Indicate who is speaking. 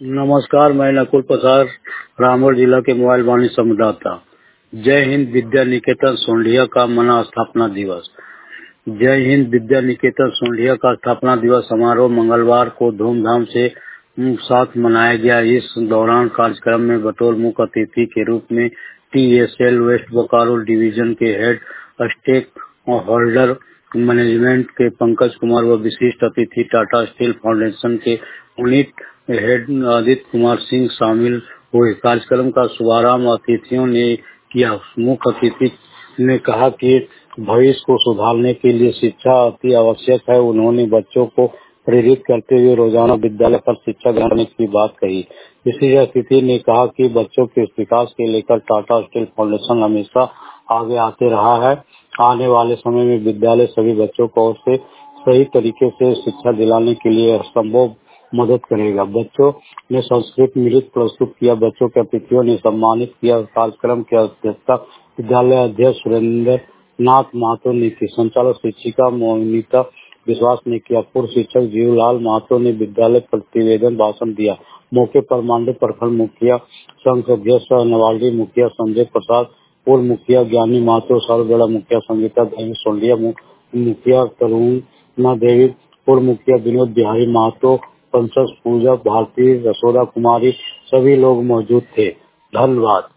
Speaker 1: नमस्कार, मैं नकुल प्रसाद रामगढ़ जिला के मोबाइल वाणी संवाददाता। जय हिंद विद्या निकेतन सोंढिया का मना स्थापना दिवस। जय हिंद विद्या निकेतन सोंढिया का स्थापना दिवस समारोह मंगलवार को धूमधाम से साथ मनाया गया। इस दौरान कार्यक्रम में बतौर मुख्य अतिथि के रूप में TSL वेस्ट बोकारो डिवीजन के हेड स्टेक होल्डर मैनेजमेंट के पंकज कुमार व विशिष्ट अतिथि टाटा स्टील फाउंडेशन के यूनिट हेड आदित्य कुमार सिंह शामिल हुए। कार्यक्रम का शुभारंभ अतिथियों ने किया। मुख्य अतिथि ने कहा कि भविष्य को सुधारने के लिए शिक्षा अति आवश्यक है। उन्होंने बच्चों को प्रेरित करते हुए रोजाना विद्यालय पर शिक्षा ग्रहण की बात कही। इसी अतिथि ने कहा कि बच्चों के विकास के लेकर टाटा स्टील फाउंडेशन हमेशा आगे आते रहा है। आने वाले समय में विद्यालय सभी बच्चों को और से सही तरीके से शिक्षा दिलाने के लिए संभव मदद करेगा। बच्चों ने संस्कृत नृत्य प्रस्तुत किया। बच्चों के अतिथियों ने सम्मानित किया। कार्यक्रम की अध्यक्षता विद्यालय अध्यक्ष सुरेंद्र नाथ महतो ने की। संचालक शिक्षिका मोनिता विश्वास ने किया। पूर्व शिक्षक जीवलाल महतो ने विद्यालय प्रतिवेदन भाषण दिया। मौके पर मांडू प्रखंड मुखिया संघ अध्यक्ष नवाली मुखिया संजय प्रसाद, पूर्व मुखिया ज्ञानी महतो, सालगढ़ा मुखिया संगीता देवी सोंढिया, मुखिया तरुणा देवी, पूर्व मुखिया विनोद बिहारी महतो, पंचस पूजा भारती, यशोदा कुमारी, सभी लोग मौजूद थे। धन्यवाद।